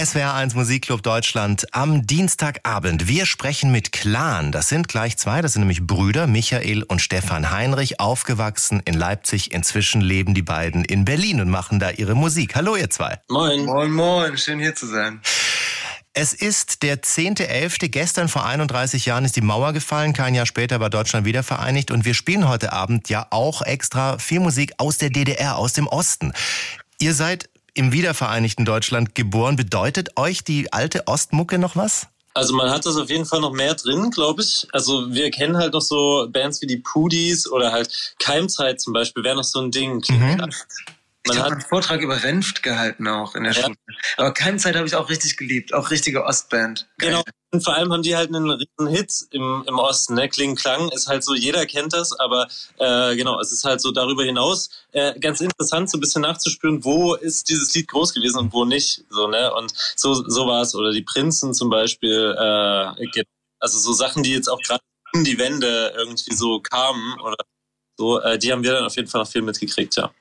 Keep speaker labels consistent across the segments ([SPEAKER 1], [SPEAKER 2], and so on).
[SPEAKER 1] SWR1 Musikclub Deutschland am Dienstagabend. Wir sprechen mit Clan. Das sind gleich zwei, das sind nämlich Brüder, Michael und Stefan Heinrich, aufgewachsen in Leipzig. Inzwischen leben die beiden in Berlin und machen da ihre Musik. Hallo ihr zwei.
[SPEAKER 2] Moin. Moin, moin. Schön hier zu sein.
[SPEAKER 1] Es ist der 10.11. Gestern vor 31 Jahren ist die Mauer gefallen. Kein Jahr später war Deutschland wieder vereinigt. Und wir spielen heute Abend ja auch extra viel Musik aus der DDR, aus dem Osten. Ihr seid im wiedervereinigten Deutschland geboren. Bedeutet euch die alte Ostmucke noch was?
[SPEAKER 3] Also man hat das auf jeden Fall noch mehr drin, glaube ich. Also wir kennen halt noch so Bands wie die Pudis oder halt Keimzeit zum Beispiel, wäre noch so ein Ding.
[SPEAKER 2] Ich habe einen Vortrag über Renft gehalten auch in der Schule. Aber Keimzeit habe ich auch richtig geliebt. Auch richtige Ostband. Geil.
[SPEAKER 3] Genau. Und vor allem haben die halt einen riesen Hit im Osten. Ne? Kling Klang ist halt so, jeder kennt das. Aber genau, es ist halt so darüber hinaus ganz interessant, so ein bisschen nachzuspüren, wo ist dieses Lied groß gewesen und wo nicht. So, ne? Und so war es. Oder die Prinzen zum Beispiel. Also so Sachen, die jetzt auch gerade um die Wende irgendwie so kamen. Oder so, die haben wir dann auf jeden Fall noch viel mitgekriegt, ja.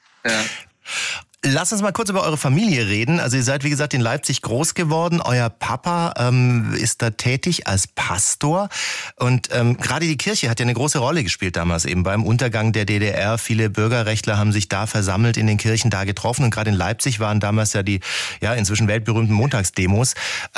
[SPEAKER 1] Lass uns mal kurz über eure Familie reden. Also ihr seid, wie gesagt, in Leipzig groß geworden. Euer Papa ist da tätig als Pastor. Und gerade die Kirche hat ja eine große Rolle gespielt damals eben beim Untergang der DDR. Viele Bürgerrechtler haben sich da versammelt, in den Kirchen da getroffen. Und gerade in Leipzig waren damals ja die inzwischen weltberühmten Montagsdemos.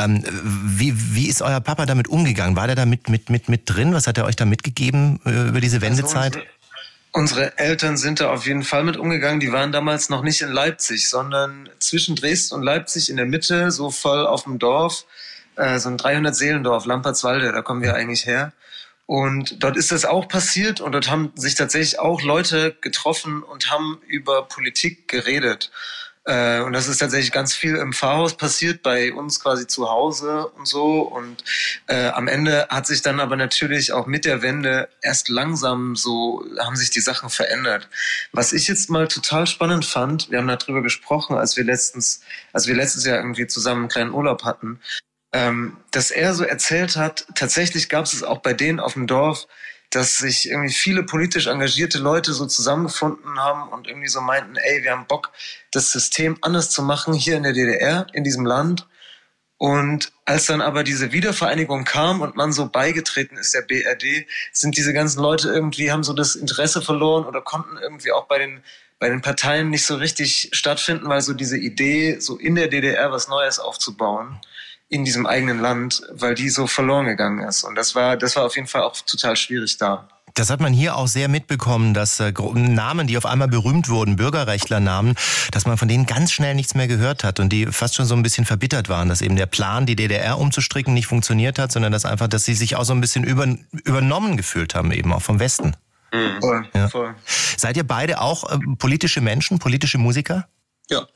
[SPEAKER 1] Wie ist euer Papa damit umgegangen? War der da mit drin? Was hat er euch da mitgegeben über diese Wendezeit?
[SPEAKER 2] Unsere Eltern sind da auf jeden Fall mit umgegangen. Die waren damals noch nicht in Leipzig, sondern zwischen Dresden und Leipzig in der Mitte, so voll auf dem Dorf, so ein 300-Seelendorf, Lampertswalde, da kommen wir eigentlich her. Und dort ist das auch passiert und dort haben sich tatsächlich auch Leute getroffen und haben über Politik geredet. Und das ist tatsächlich ganz viel im Pfarrhaus passiert, bei uns quasi zu Hause und so. Und am Ende hat sich dann aber natürlich auch mit der Wende erst langsam so, haben sich die Sachen verändert. Was ich jetzt mal total spannend fand, wir haben darüber gesprochen, als wir letztes Jahr irgendwie zusammen einen kleinen Urlaub hatten, dass er so erzählt hat, tatsächlich gab es auch bei denen auf dem Dorf, dass sich irgendwie viele politisch engagierte Leute so zusammengefunden haben und irgendwie so meinten, ey, wir haben Bock, das System anders zu machen hier in der DDR, in diesem Land. Und als dann aber diese Wiedervereinigung kam und man so beigetreten ist der BRD, sind diese ganzen Leute irgendwie, haben so das Interesse verloren oder konnten irgendwie auch bei den Parteien nicht so richtig stattfinden, weil so diese Idee, so in der DDR was Neues aufzubauen, in diesem eigenen Land, weil die so verloren gegangen ist. Und das war auf jeden Fall auch total schwierig da.
[SPEAKER 1] Das hat man hier auch sehr mitbekommen, dass Namen, die auf einmal berühmt wurden, Bürgerrechtlernamen, dass man von denen ganz schnell nichts mehr gehört hat und die fast schon so ein bisschen verbittert waren, dass eben der Plan, die DDR umzustricken, nicht funktioniert hat, sondern dass sie sich auch so ein bisschen übernommen gefühlt haben, eben auch vom Westen.
[SPEAKER 2] Voll,
[SPEAKER 1] ja.
[SPEAKER 2] Voll.
[SPEAKER 1] Seid ihr beide auch politische Menschen, politische Musiker?
[SPEAKER 3] Ja.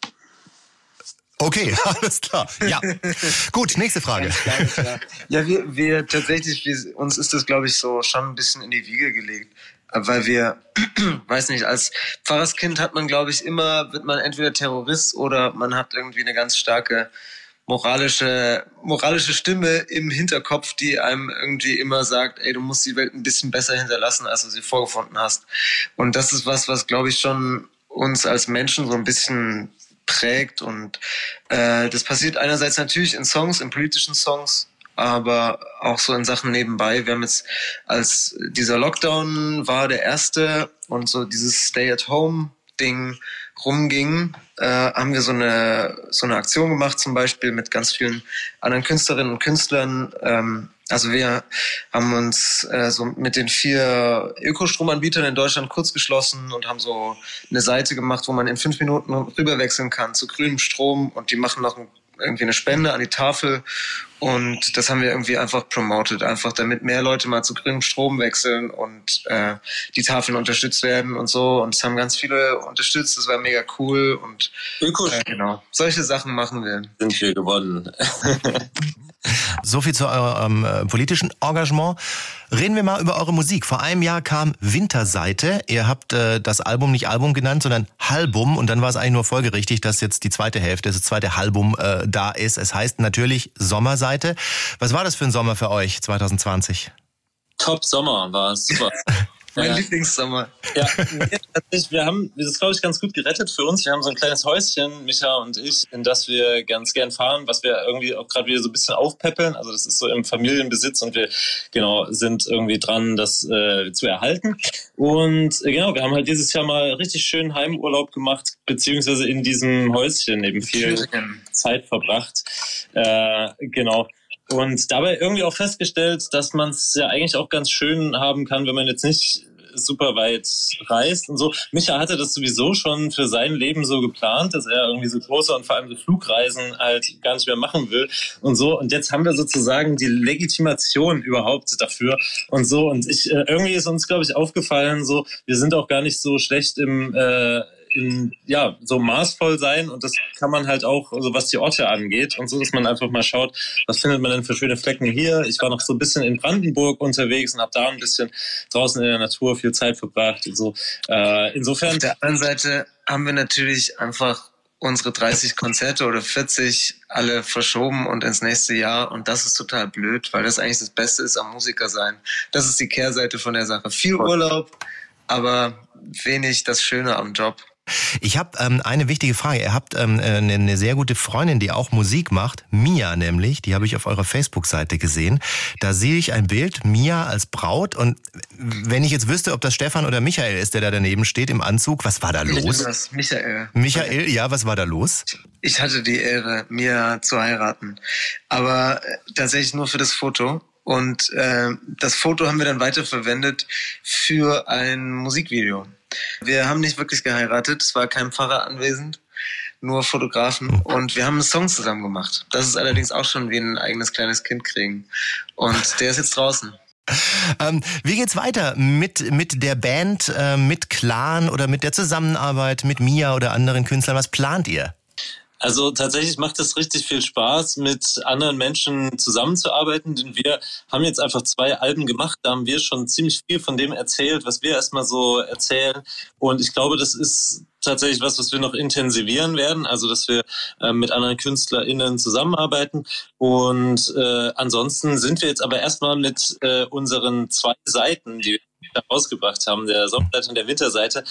[SPEAKER 1] Okay, alles klar. Ja. Gut, nächste Frage.
[SPEAKER 2] Klar. Ja, wir tatsächlich, uns ist das, glaube ich, so schon ein bisschen in die Wiege gelegt. Weil wir, weiß nicht, als Pfarrerskind wird man entweder Terrorist oder man hat irgendwie eine ganz starke moralische Stimme im Hinterkopf, die einem irgendwie immer sagt, ey, du musst die Welt ein bisschen besser hinterlassen, als du sie vorgefunden hast. Und das ist was glaube ich schon uns als Menschen so ein bisschen prägt und das passiert einerseits natürlich in Songs, in politischen Songs, aber auch so in Sachen nebenbei. Wir haben jetzt, als dieser Lockdown war der erste und so dieses Stay-at-Home-Ding rumging, haben wir so eine Aktion gemacht, zum Beispiel mit ganz vielen anderen Künstlerinnen und Künstlern. Also wir haben uns so mit den 4 Ökostromanbietern in Deutschland kurz geschlossen und haben so eine Seite gemacht, wo man in 5 Minuten rüberwechseln kann zu grünem Strom und die machen noch irgendwie eine Spende an die Tafel und das haben wir irgendwie einfach promoted, einfach damit mehr Leute mal zu grünem Strom wechseln und die Tafeln unterstützt werden und so und es haben ganz viele unterstützt, das war mega cool und genau, solche Sachen machen wir.
[SPEAKER 3] Sind wir gewonnen.
[SPEAKER 1] So viel zu eurem politischen Engagement. Reden wir mal über eure Musik. Vor einem Jahr kam Winterseite. Ihr habt das Album nicht Album genannt, sondern Halbum. Und dann war es eigentlich nur folgerichtig, dass jetzt die zweite Hälfte, das zweite Halbum da ist. Es heißt natürlich Sommerseite. Was war das für ein Sommer für euch 2020?
[SPEAKER 3] Top Sommer war es, super.
[SPEAKER 2] Mein Lieblingssommer.
[SPEAKER 3] Ja, tatsächlich, wir haben das, glaube ich, ganz gut gerettet für uns. Wir haben so ein kleines Häuschen, Micha und ich, in das wir ganz gern fahren, was wir irgendwie auch gerade wieder so ein bisschen aufpäppeln. Also das ist so im Familienbesitz und wir sind irgendwie dran, das zu erhalten. Und genau, wir haben halt dieses Jahr mal richtig schön Heimurlaub gemacht, beziehungsweise in diesem Häuschen eben viel Zeit verbracht. Genau. Und dabei irgendwie auch festgestellt, dass man es ja eigentlich auch ganz schön haben kann, wenn man jetzt nicht super weit reist und so. Micha hatte das sowieso schon für sein Leben so geplant, dass er irgendwie so große und vor allem so Flugreisen halt gar nicht mehr machen will und so. Und jetzt haben wir sozusagen die Legitimation überhaupt dafür und so. Und irgendwie ist uns, glaube ich, aufgefallen, so, wir sind auch gar nicht so schlecht so maßvoll sein, und das kann man halt auch, also was die Orte angeht und so, dass man einfach mal schaut, was findet man denn für schöne Flecken hier. Ich war noch so ein bisschen in Brandenburg unterwegs und habe da ein bisschen draußen in der Natur viel Zeit verbracht und so. Insofern.
[SPEAKER 2] Auf der anderen Seite haben wir natürlich einfach unsere 30 Konzerte oder 40 alle verschoben und ins nächste Jahr, und das ist total blöd, weil das eigentlich das Beste ist am Musiker sein. Das ist die Kehrseite von der Sache. Viel Urlaub, aber wenig das Schöne am Job.
[SPEAKER 1] Ich habe eine wichtige Frage. Ihr habt eine sehr gute Freundin, die auch Musik macht, Mia nämlich, die habe ich auf eurer Facebook-Seite gesehen. Da sehe ich ein Bild, Mia als Braut, und wenn ich jetzt wüsste, ob das Stefan oder Michael ist, der da daneben steht im Anzug, was war da los?
[SPEAKER 2] Das Michael.
[SPEAKER 1] Michael, ja, was war da los?
[SPEAKER 2] Ich hatte die Ehre, Mia zu heiraten, aber tatsächlich nur für das Foto. Und das Foto haben wir dann weiterverwendet für ein Musikvideo. Wir haben nicht wirklich geheiratet, es war kein Pfarrer anwesend, nur Fotografen, und wir haben einen Song zusammen gemacht. Das ist allerdings auch schon wie ein eigenes kleines Kind kriegen, und der ist jetzt draußen.
[SPEAKER 1] Wie geht's weiter mit der Band, mit Clan oder mit der Zusammenarbeit mit Mia oder anderen Künstlern? Was plant ihr?
[SPEAKER 3] Also tatsächlich macht es richtig viel Spaß, mit anderen Menschen zusammenzuarbeiten, denn wir haben jetzt einfach 2 Alben gemacht, da haben wir schon ziemlich viel von dem erzählt, was wir erstmal so erzählen, und ich glaube, das ist tatsächlich was wir noch intensivieren werden, also dass wir mit anderen KünstlerInnen zusammenarbeiten, und ansonsten sind wir jetzt aber erstmal mit unseren 2 Seiten, die wir rausgebracht haben, der Sommerseite und der Winterseite,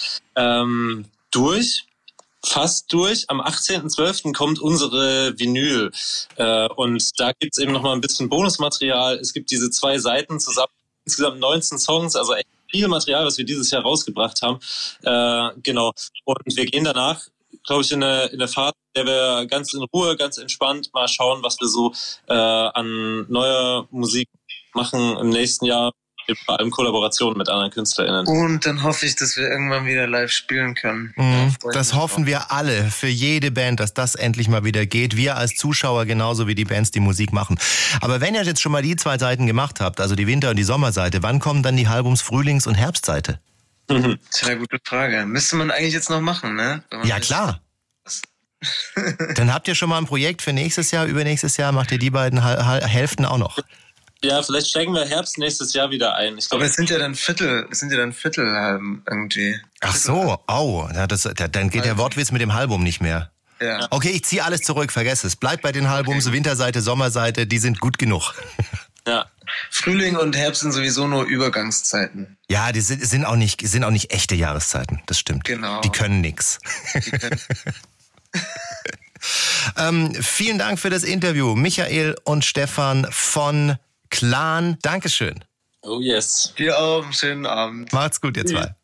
[SPEAKER 3] fast durch. Am 18.12. kommt unsere Vinyl. Und da gibt's eben nochmal ein bisschen Bonusmaterial. Es gibt diese 2 Seiten zusammen, insgesamt 19 Songs, also echt viel Material, was wir dieses Jahr rausgebracht haben. Genau. Und wir gehen danach, glaube ich, in eine Phase, in der wir ganz in Ruhe, ganz entspannt mal schauen, was wir so an neuer Musik machen im nächsten Jahr. Vor allem Kollaborationen mit anderen KünstlerInnen.
[SPEAKER 2] Und dann hoffe ich, dass wir irgendwann wieder live spielen können.
[SPEAKER 1] Das hoffen wir alle, für jede Band, dass das endlich mal wieder geht. Wir als Zuschauer genauso wie die Bands, die Musik machen. Aber wenn ihr jetzt schon mal die 2 Seiten gemacht habt, also die Winter- und die Sommerseite, wann kommen dann die Albums Frühlings- und Herbstseite?
[SPEAKER 2] Tja, gute Frage. Müsste man eigentlich jetzt noch machen, ne?
[SPEAKER 1] Ja, klar. Dann habt ihr schon mal ein Projekt für nächstes Jahr, übernächstes Jahr, macht ihr die beiden Hälften auch noch?
[SPEAKER 3] Ja, vielleicht steigen wir Herbst nächstes Jahr wieder ein.
[SPEAKER 2] Aber es sind ja dann Viertelhalben irgendwie.
[SPEAKER 1] Ach so, dann geht der Wortwitz mit dem Halbum nicht mehr.
[SPEAKER 2] Ja.
[SPEAKER 1] Okay, ich ziehe alles zurück, vergess es. Bleibt bei den Halbums, okay. Winterseite, Sommerseite, die sind gut genug.
[SPEAKER 3] Ja.
[SPEAKER 2] Frühling und Herbst sind sowieso nur Übergangszeiten.
[SPEAKER 1] Ja, die sind auch nicht echte Jahreszeiten, das stimmt.
[SPEAKER 2] Genau.
[SPEAKER 1] Die können nix. Vielen Dank für das Interview, Michael und Stefan von Clan. Dankeschön.
[SPEAKER 3] Oh yes.
[SPEAKER 2] Dir auch einen schönen Abend.
[SPEAKER 1] Macht's gut, ihr 2.